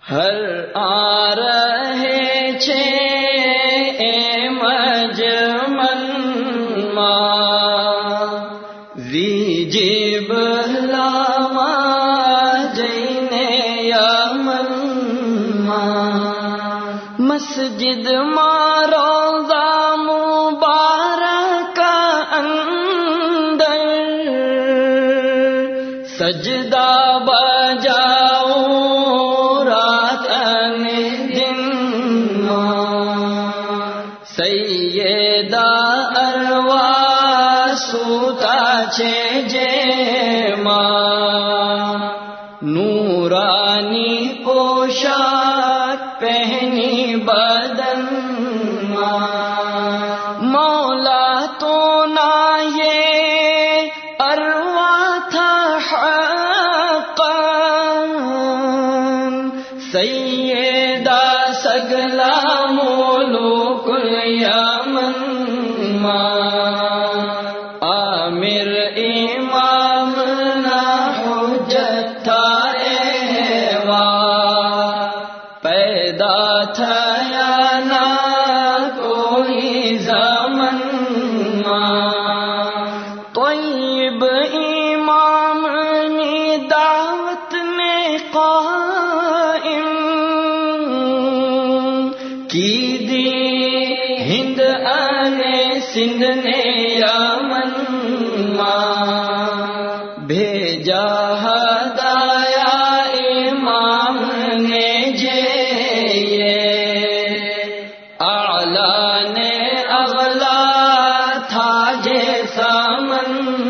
ہر آ رہے چھے اے مجمن ما ریجب لاما جینے یمن ما مسجد ما روضہ مبارک اندر سجدہ بجاؤ سیدہ ارواح سوتا چھے جے ماں نورانی پوشاک پہنی بدن ماں مولا تو نہ یہ ارواح تھا حقا سیدہ سگلا ملوک الیمن عامر امام نہ حجت تھا ایوا پیدا تھا یا نہ کوئی زمن طیب امام نے دعوت نے قائم کی دی ہند آنے سندھ نے یمن بھیجا ہدایا امام نے جے اعلیٰ نے اغلا تھا جیسا من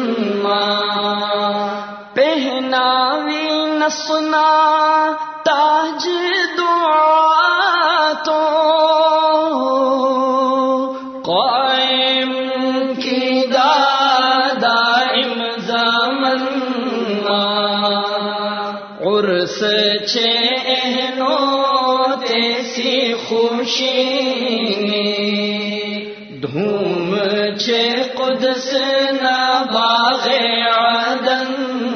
پہناوی نسنا تاج دعا تو قائم کی دائم زمن عرس چھے اہنو تیسی خوشی دھوم چھے قدس نہ باغ عدن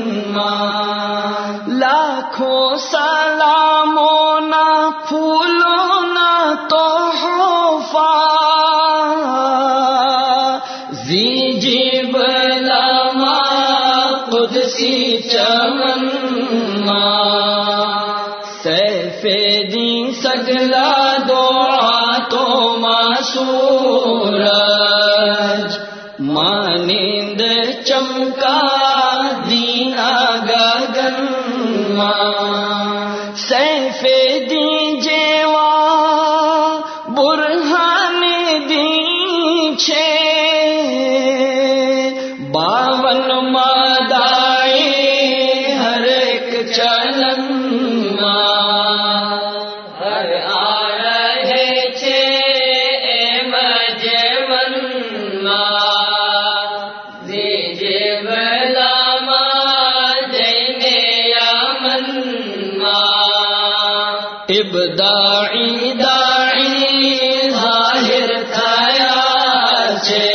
لاکھوں سلاموں نہ پھولوں نہ تحفہ زیجب لاما قدسی چمن سیف دین سگلا دعا تو سورج مانند چمکا دینا گگن سیف دین جیوا برہان دین چھے باون مدائی ہر ایک چلن ہر آ رہے چھے اے مجمن ریجب لاما جینے یمن ابداعی داعی ظاہر تھیا چھے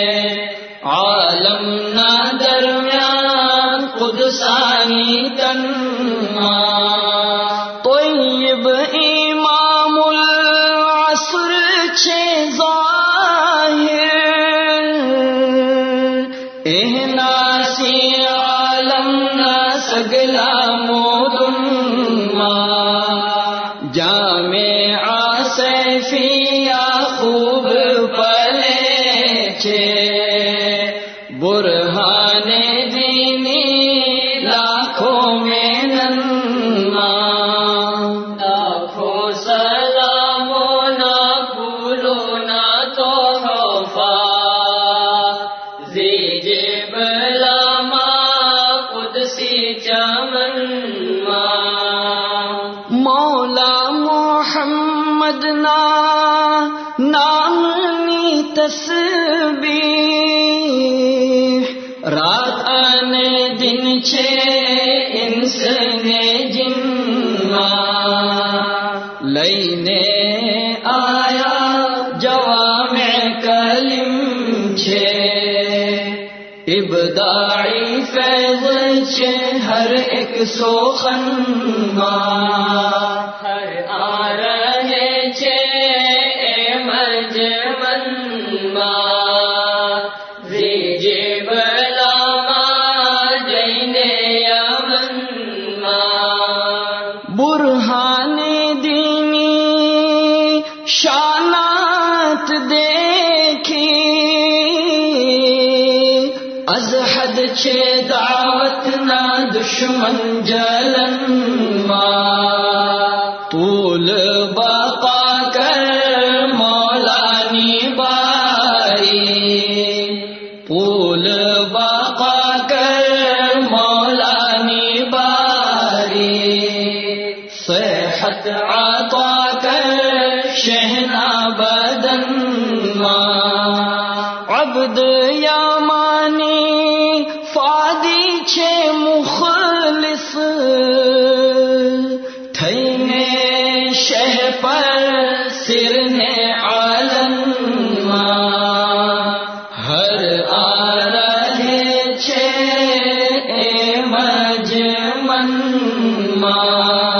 عالم نہ درمیان قدسانی تن طیب امام العصر چھے ظاہر احناسی عالم نہ سگلا مودن جامع سیفیا خوب پلے چھے برہان دینی لاکھوں میں ننما لاکھوں سلاموں نہ پھولوں نہ تحفہ زیجب لاما قدسی چمن مولا محمد نامنی تسبیح رات آنے دن چھے انس نے جن لینے آیا جوامع کلم چھے ابداعی فیض چھے ہر ایک سوخن برہان دینی شانات دیکھی از حد چھ دعوت نہ دشمن جلن طول بقا کر مولانی باری طول بقا کر مولانی باری صحت عطا کر شہنا بدن عبد یامانی فادی چھ مخلص تھینے شہ پر سرنے عالم ہر آ رہے چھ مجمن